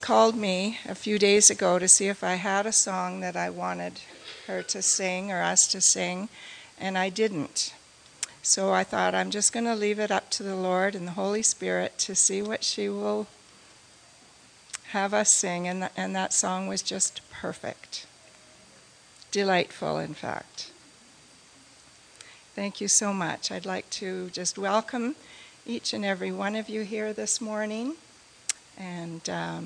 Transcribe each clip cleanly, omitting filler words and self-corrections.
Called me a few days ago to see if I had a song that I wanted her to sing or us to sing, and I didn't. So I thought I'm just going to leave it up to the Lord and the Holy Spirit to see what she will have us sing, and that song was just perfect. Delightful, in fact. Thank you so much. I'd like to just welcome each and every one of you here this morning, and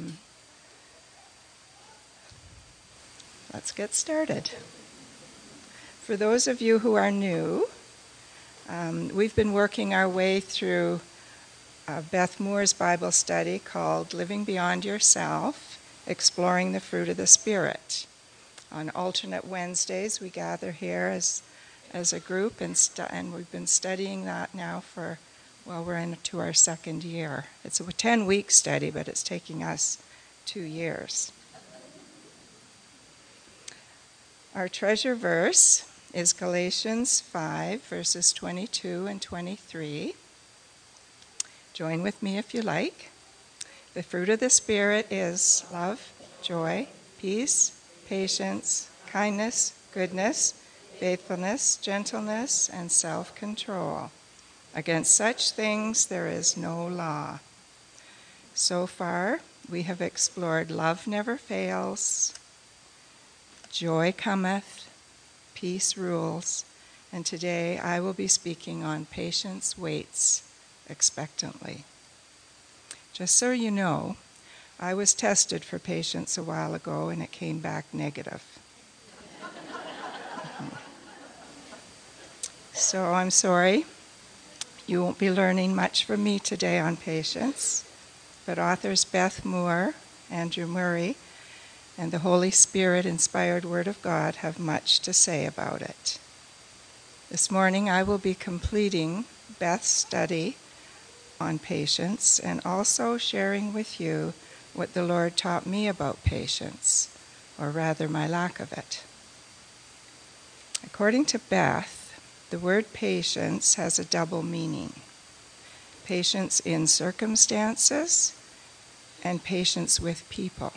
let's get started. For those of you who are new, we've been working our way through Beth Moore's Bible study called Living Beyond Yourself, Exploring the Fruit of the Spirit. On alternate Wednesdays, we gather here as a group, and we've been studying that now for, we're into our second year. It's a 10-week study, but it's taking us 2 years. Our treasure verse is Galatians 5, verses 22 and 23. Join with me if you like. The fruit of the Spirit is love, joy, peace, patience, kindness, goodness, faithfulness, gentleness, and self-control. Against such things there is no law. So far, we have explored love never fails, joy cometh, peace rules, and today I will be speaking on patience waits expectantly. Just so you know, I was tested for patience a while ago and it came back negative. So I'm sorry, you won't be learning much from me today on patience, but authors Beth Moore, Andrew Murray, and the Holy Spirit-inspired Word of God have much to say about it. This morning I will be completing Beth's study on patience and also sharing with you what the Lord taught me about patience, or rather my lack of it. According to Beth, the word patience has a double meaning. Patience in circumstances and patience with people.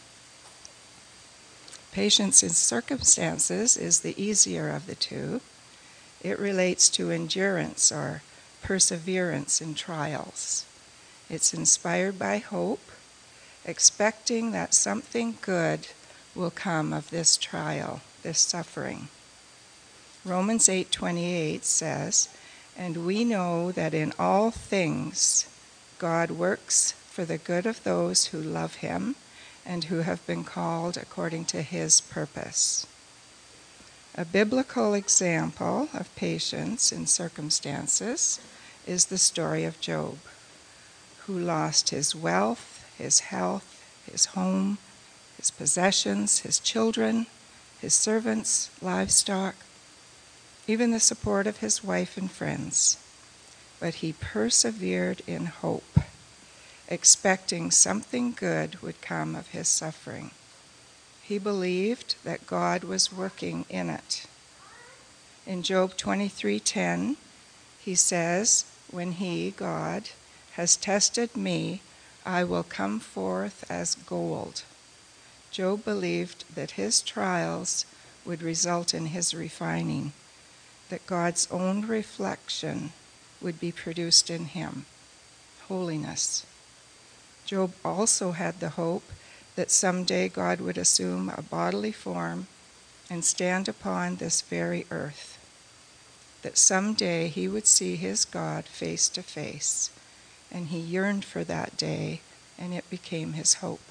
Patience in circumstances is the easier of the two. It relates to endurance or perseverance in trials. It's inspired by hope, expecting that something good will come of this trial, this suffering. Romans 8:28 says, "And we know that in all things God works for the good of those who love him and who have been called according to his purpose." A biblical example of patience in circumstances is the story of Job, who lost his wealth, his health, his home, his possessions, his children, his servants, livestock, even the support of his wife and friends. But he persevered in hope, expecting something good would come of his suffering. He believed that God was working in it. In Job 23:10, he says, "When he, God, has tested me, I will come forth as gold." Job believed that his trials would result in his refining, that God's own reflection would be produced in him, holiness. Job also had the hope that someday God would assume a bodily form and stand upon this very earth, that someday he would see his God face to face, and he yearned for that day, and it became his hope.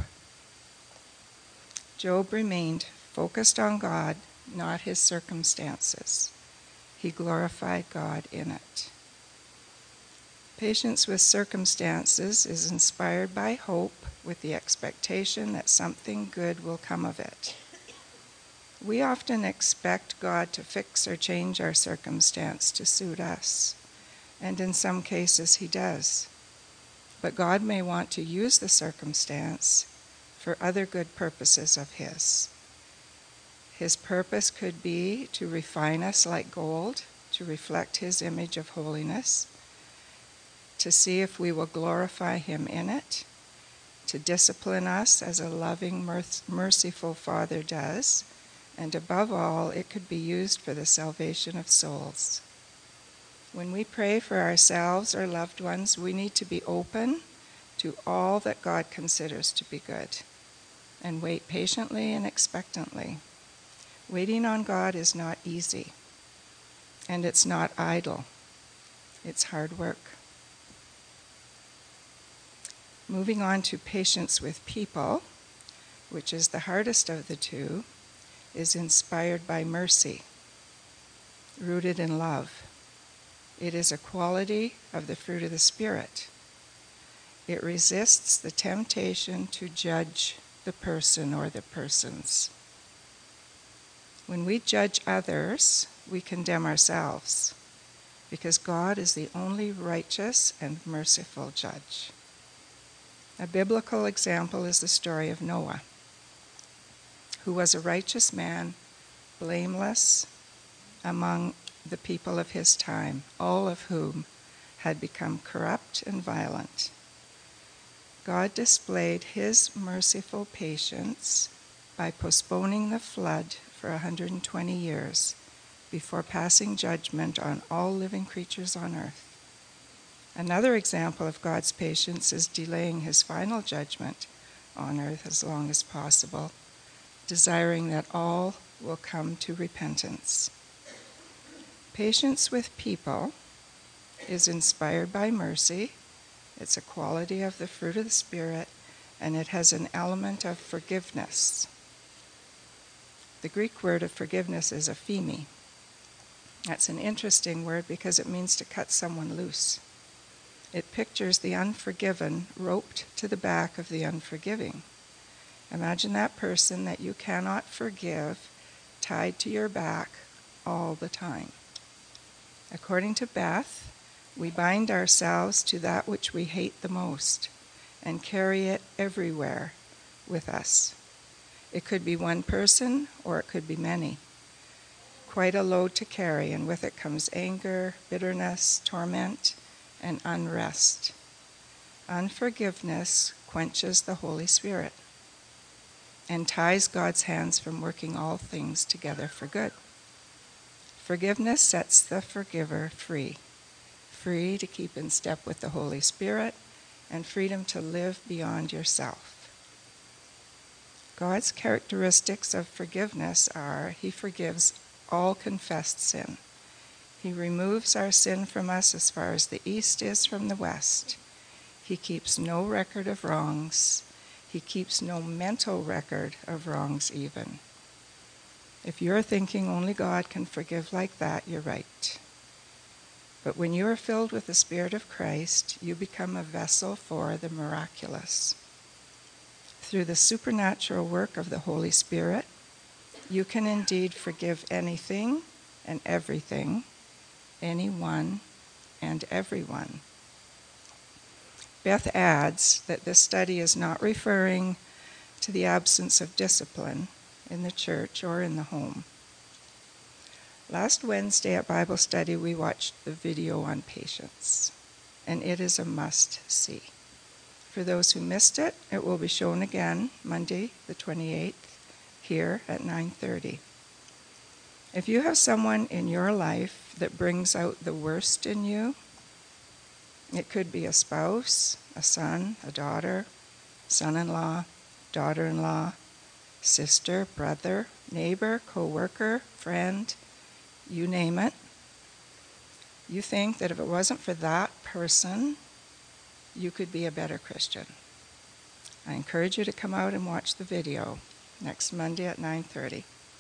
Job remained focused on God, not his circumstances. He glorified God in it. Patience with circumstances is inspired by hope with the expectation that something good will come of it. We often expect God to fix or change our circumstance to suit us, and in some cases he does. But God may want to use the circumstance for other good purposes of his. His purpose could be to refine us like gold, to reflect his image of holiness, to see if we will glorify him in it, to discipline us as a loving, merciful Father does, and above all, it could be used for the salvation of souls. When we pray for ourselves or loved ones, we need to be open to all that God considers to be good, and wait patiently and expectantly. Waiting on God is not easy, and it's not idle. It's hard work. Moving on to patience with people, which is the hardest of the two, is inspired by mercy, rooted in love. It is a quality of the fruit of the Spirit. It resists the temptation to judge the person or the persons. When we judge others, we condemn ourselves, because God is the only righteous and merciful judge. A biblical example is the story of Noah, who was a righteous man, blameless among the people of his time, all of whom had become corrupt and violent. God displayed his merciful patience by postponing the flood for 120 years before passing judgment on all living creatures on earth. Another example of God's patience is delaying his final judgment on earth as long as possible, desiring that all will come to repentance. Patience with people is inspired by mercy. It's a quality of the fruit of the Spirit, and it has an element of forgiveness. The Greek word of forgiveness is aphemi. That's an interesting word because it means to cut someone loose. It pictures the unforgiven roped to the back of the unforgiving. Imagine that person that you cannot forgive tied to your back all the time. According to Beth, we bind ourselves to that which we hate the most and carry it everywhere with us. It could be one person or it could be many. Quite a load to carry, and with it comes anger, bitterness, torment, and unrest. Unforgiveness quenches the Holy Spirit and ties God's hands from working all things together for good. Forgiveness sets the forgiver free to keep in step with the Holy Spirit, and freedom to live beyond yourself. God's characteristics of forgiveness are: he forgives all confessed sin. He removes our sin from us as far as the east is from the west. He keeps no record of wrongs. He keeps no mental record of wrongs even. If you're thinking only God can forgive like that, you're right. But when you are filled with the Spirit of Christ, you become a vessel for the miraculous. Through the supernatural work of the Holy Spirit, you can indeed forgive anything and everything, anyone and everyone. Beth adds that this study is not referring to the absence of discipline in the church or in the home. Last Wednesday at Bible study, we watched the video on patience, and it is a must-see. For those who missed it, it will be shown again Monday, the 28th, here at 9:30. If you have someone in your life that brings out the worst in you, it could be a spouse, a son, a daughter, son-in-law, daughter-in-law, sister, brother, neighbor, co-worker, friend, you name it. You think that if it wasn't for that person, you could be a better Christian. I encourage you to come out and watch the video next Monday at 9:30.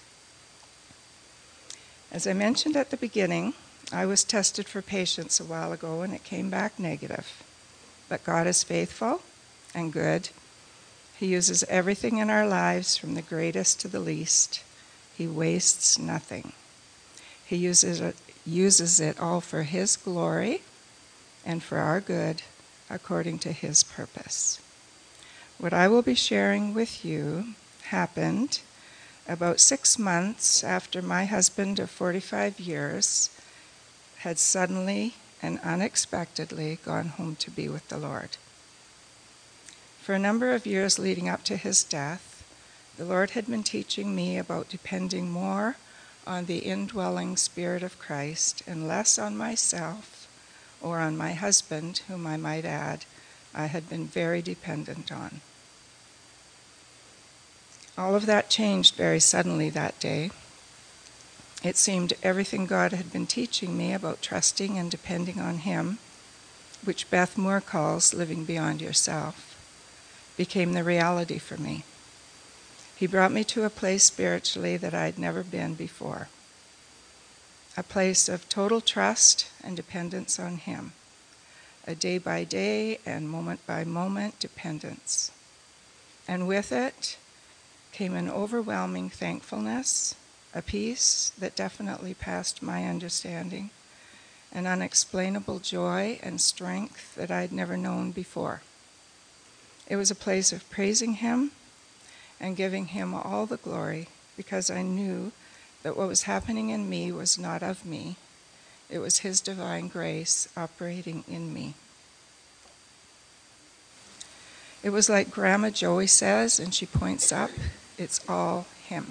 As I mentioned at the beginning, I was tested for patience a while ago and it came back negative. But God is faithful and good. He uses everything in our lives from the greatest to the least. He wastes nothing. He uses it all for His glory and for our good according to His purpose. What I will be sharing with you happened about 6 months after my husband of 45 years had suddenly and unexpectedly gone home to be with the Lord. For a number of years leading up to his death, the Lord had been teaching me about depending more on the indwelling Spirit of Christ and less on myself or on my husband, whom I might add, I had been very dependent on. All of that changed very suddenly that day. It seemed everything God had been teaching me about trusting and depending on Him, which Beth Moore calls living beyond yourself, became the reality for me. He brought me to a place spiritually that I'd never been before, a place of total trust and dependence on Him, a day-by-day and moment-by-moment dependence. And with it came an overwhelming thankfulness, a peace that definitely passed my understanding, an unexplainable joy and strength that I'd never known before. It was a place of praising Him and giving Him all the glory, because I knew that what was happening in me was not of me. It was His divine grace operating in me. It was like Grandma Joey says, and she points up, it's all Him.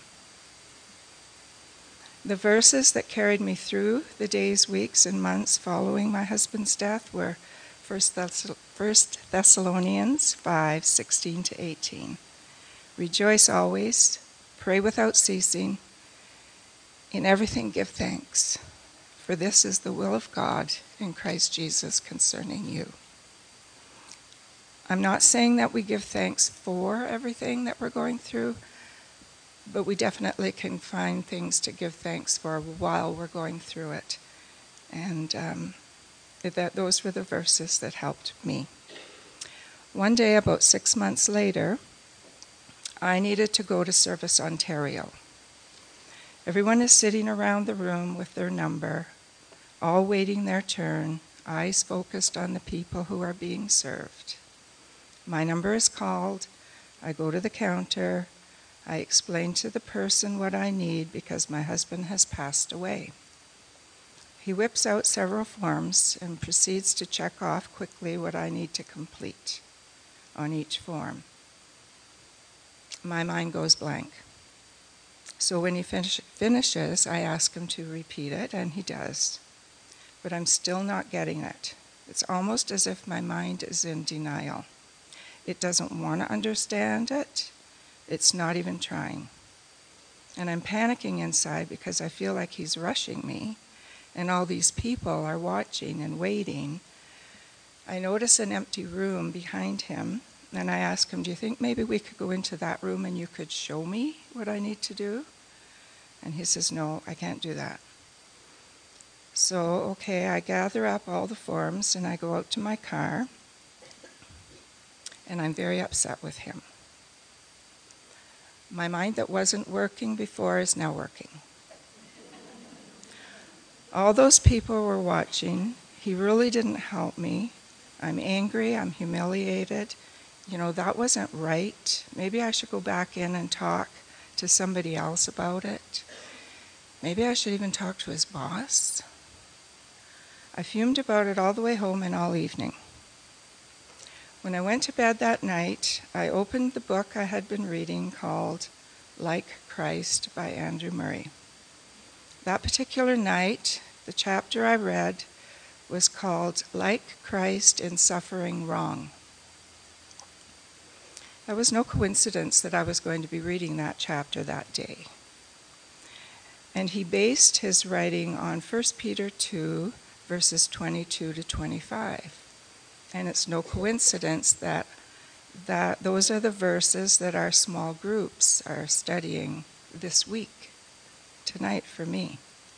The verses that carried me through the days, weeks, and months following my husband's death were 1 Thessalonians 5:16-18. Rejoice always, pray without ceasing, in everything give thanks, for this is the will of God in Christ Jesus concerning you. I'm not saying that we give thanks for everything that we're going through, but we definitely can find things to give thanks for while we're going through it. And those were the verses that helped me. One day, about 6 months later, I needed to go to Service Ontario. Everyone is sitting around the room with their number, all waiting their turn, eyes focused on the people who are being served. My number is called, I go to the counter, I explain to the person what I need because my husband has passed away. He whips out several forms and proceeds to check off quickly what I need to complete on each form. My mind goes blank. So when he finishes, I ask him to repeat it, and he does. But I'm still not getting it. It's almost as if my mind is in denial. It doesn't want to understand it. It's not even trying. And I'm panicking inside because I feel like he's rushing me, and all these people are watching and waiting. I notice an empty room behind him, and I ask him, do you think maybe we could go into that room and you could show me what I need to do? And he says, no, I can't do that. So, okay, I gather up all the forms and I go out to my car, and I'm very upset with him. My mind that wasn't working before is now working. All those people were watching. He really didn't help me. I'm angry, I'm humiliated. That wasn't right. Maybe I should go back in and talk to somebody else about it. Maybe I should even talk to his boss. I fumed about it all the way home and all evening. When I went to bed that night, I opened the book I had been reading called Like Christ by Andrew Murray. That particular night, the chapter I read was called Like Christ in Suffering Wrong. It was no coincidence that I was going to be reading that chapter that day. And he based his writing on 1 Peter 2, verses 22-25. And it's no coincidence that those are the verses that our small groups are studying this week, tonight for me.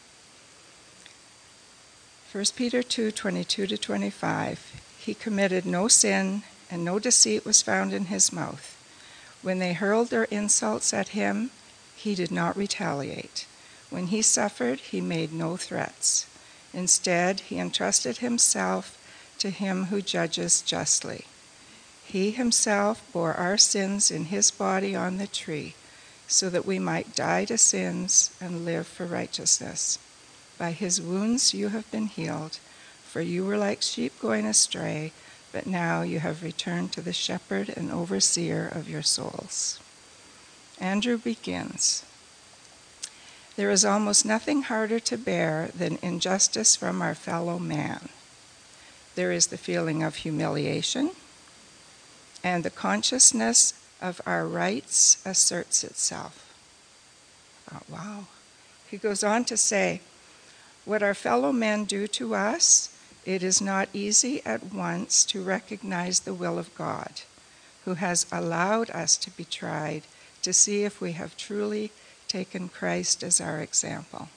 1 Peter 2, 22-25, he committed no sin, and no deceit was found in his mouth. When they hurled their insults at him, he did not retaliate. When he suffered, he made no threats. Instead, he entrusted himself to him who judges justly. He himself bore our sins in his body on the tree, so that we might die to sins and live for righteousness. By his wounds you have been healed, for you were like sheep going astray, but now you have returned to the shepherd and overseer of your souls. Andrew begins. There is almost nothing harder to bear than injustice from our fellow man. There is the feeling of humiliation, and the consciousness of our rights asserts itself. Oh, wow. He goes on to say, what our fellow men do to us, it is not easy at once to recognize the will of God, who has allowed us to be tried to see if we have truly taken Christ as our example.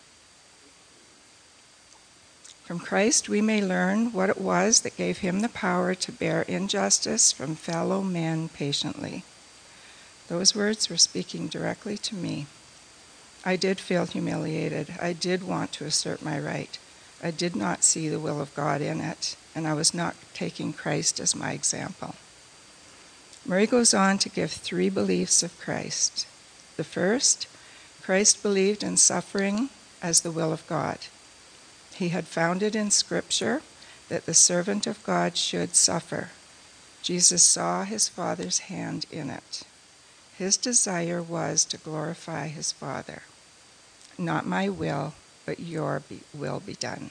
From Christ we may learn what it was that gave him the power to bear injustice from fellow men patiently. Those words were speaking directly to me. I did feel humiliated. I did want to assert my right. I did not see the will of God in it, and I was not taking Christ as my example. Murray goes on to give 3 beliefs of Christ. The first, Christ believed in suffering as the will of God. He had found it in Scripture that the servant of God should suffer. Jesus saw his Father's hand in it. His desire was to glorify his Father. Not my will, but your will be done.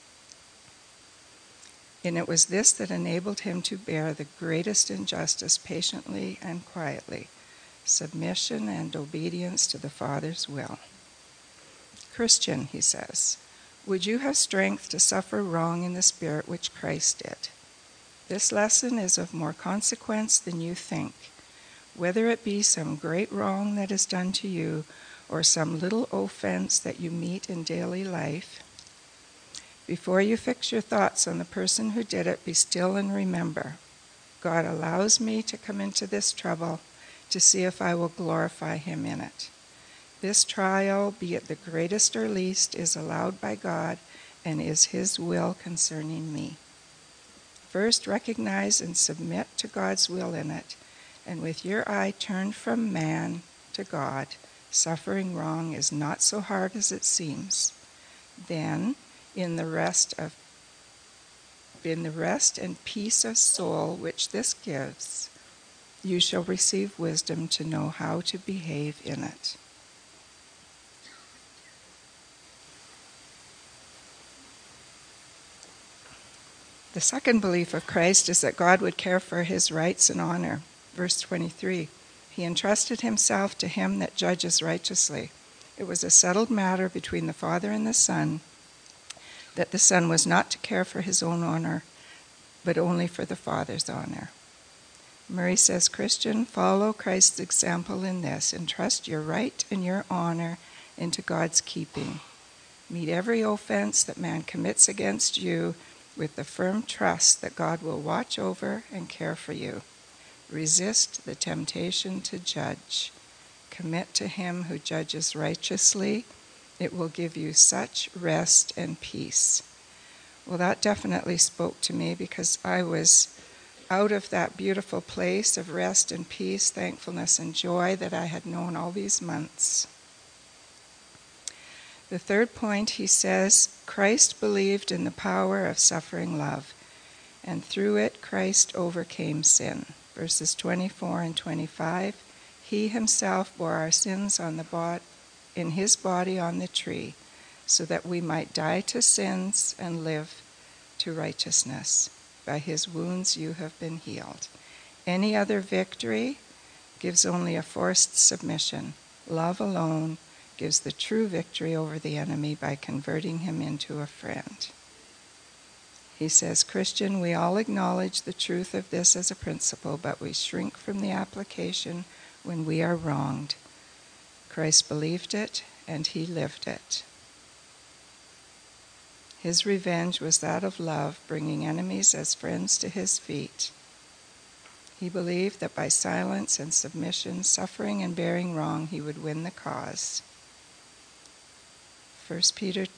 And it was this that enabled him to bear the greatest injustice patiently and quietly, submission and obedience to the Father's will. Christian, he says, would you have strength to suffer wrong in the spirit which Christ did? This lesson is of more consequence than you think. Whether it be some great wrong that is done to you, or some little offense that you meet in daily life, before you fix your thoughts on the person who did it, be still and remember, God allows me to come into this trouble to see if I will glorify him in it. This trial, be it the greatest or least, is allowed by God and is his will concerning me. First, recognize and submit to God's will in it, and with your eye turned from man to God, suffering wrong is not so hard as it seems. Then, in the rest and peace of soul which this gives, you shall receive wisdom to know how to behave in it. The second belief of Christ is that God would care for his rights and honor. Verse 23, he entrusted himself to him that judges righteously. It was a settled matter between the Father and the Son that the Son was not to care for his own honor, but only for the Father's honor. Murray says, Christian, follow Christ's example in this, and trust your right and your honor into God's keeping. Meet every offense that man commits against you with the firm trust that God will watch over and care for you. Resist the temptation to judge. Commit to him who judges righteously. It will give you such rest and peace. Well, that definitely spoke to me because I was out of that beautiful place of rest and peace, thankfulness and joy that I had known all these months. The third point, he says, Christ believed in the power of suffering love, and through it Christ overcame sin. Verses 24 and 25, he himself bore our sins in his body on the tree, so that we might die to sins and live to righteousness. By his wounds you have been healed. Any other victory gives only a forced submission. Love alone gives the true victory over the enemy by converting him into a friend. He says, Christian, we all acknowledge the truth of this as a principle, but we shrink from the application when we are wronged. Christ believed it, and he lived it. His revenge was that of love, bringing enemies as friends to his feet. He believed that by silence and submission, suffering and bearing wrong, he would win the cause. 2 Peter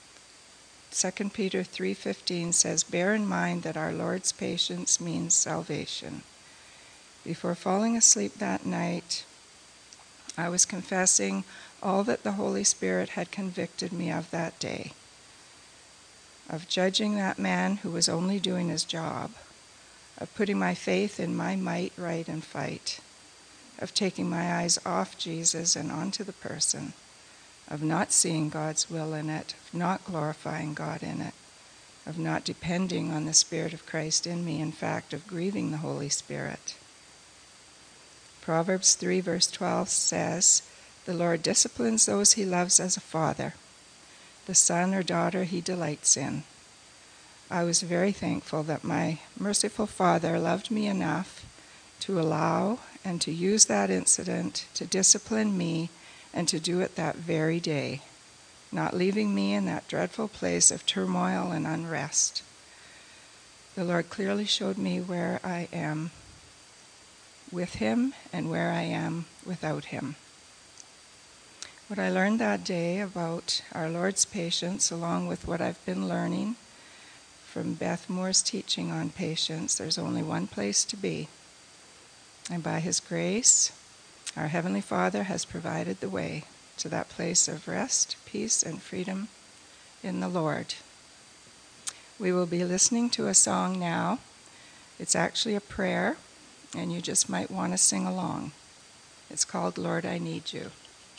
3:15 says, bear in mind that our Lord's patience means salvation. Before falling asleep that night, I was confessing all that the Holy Spirit had convicted me of that day, of judging that man who was only doing his job, of putting my faith in my might, right, and fight, of taking my eyes off Jesus and onto the person, of not seeing God's will in it, of not glorifying God in it, of not depending on the Spirit of Christ in me, in fact, of grieving the Holy Spirit. Proverbs 3 verse 12 says, "The Lord disciplines those he loves as a father. The son or daughter he delights in." I was very thankful that my merciful Father loved me enough to allow and to use that incident to discipline me, and to do it that very day, not leaving me in that dreadful place of turmoil and unrest. The Lord clearly showed me where I am with him and where I am without him. What I learned that day about our Lord's patience, along with what I've been learning from Beth Moore's teaching on patience, there's only one place to be. And by his grace, our Heavenly Father has provided the way to that place of rest, peace, and freedom in the Lord. We will be listening to a song now. It's actually a prayer, and you just might want to sing along. It's called "Lord, I Need You."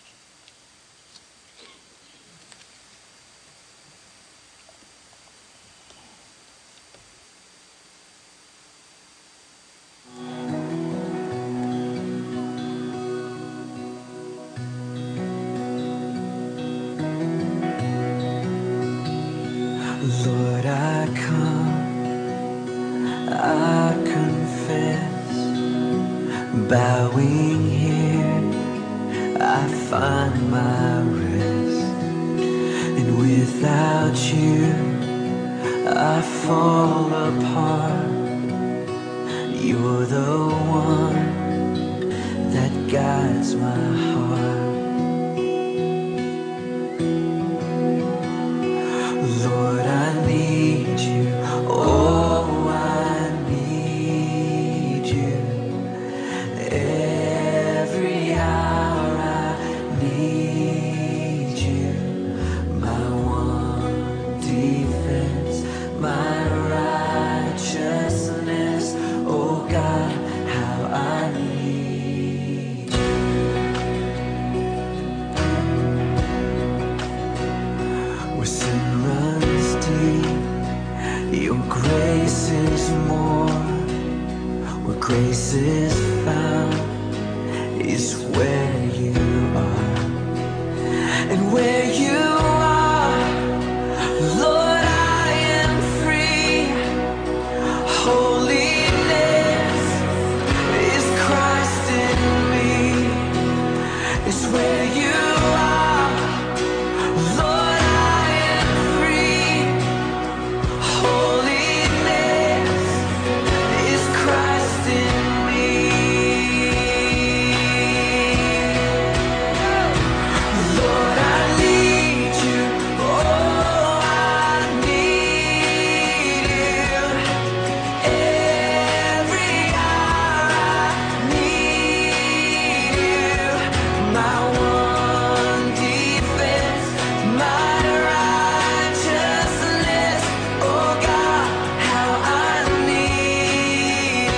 Lord, I come, I confess, bowing here, I find my rest, and without you, I fall apart. You're the one that guides my heart. Lord, I need you, oh, I need you. Every hour I need you. My one defense, my righteousness, oh God, how I need you. Where sin runs deep, your grace is more. Where grace is found is where you are. And where you are, Lord, I am free. Holiness is Christ in me. It's where you are, Lord, I am free. Holiness is Christ in me. Lord, I need you. Oh, I need you. Every hour I need you. My one defense, my righteousness. Oh God, how I need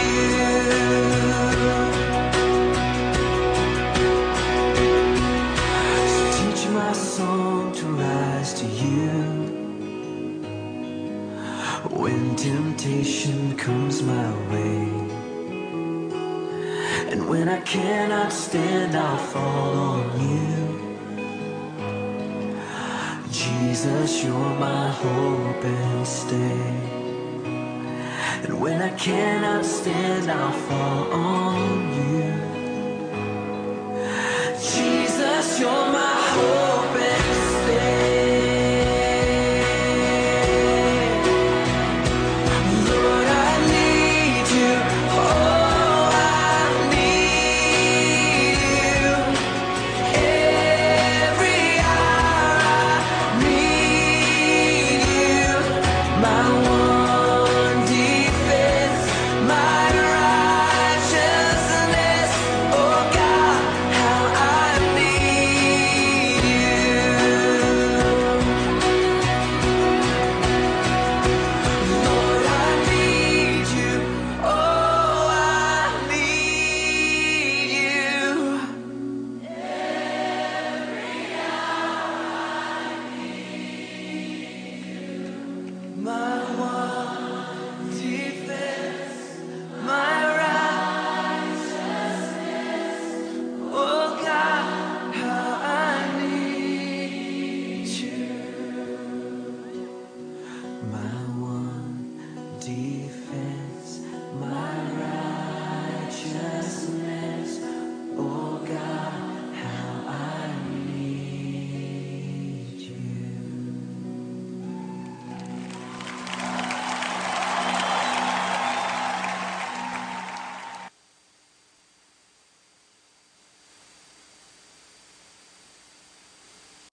you. So teach my song to rise to you. When temptation comes my way, and when I cannot stand, I'll fall on you. Jesus, you're my hope and stay. And when I cannot stand, I'll fall on you.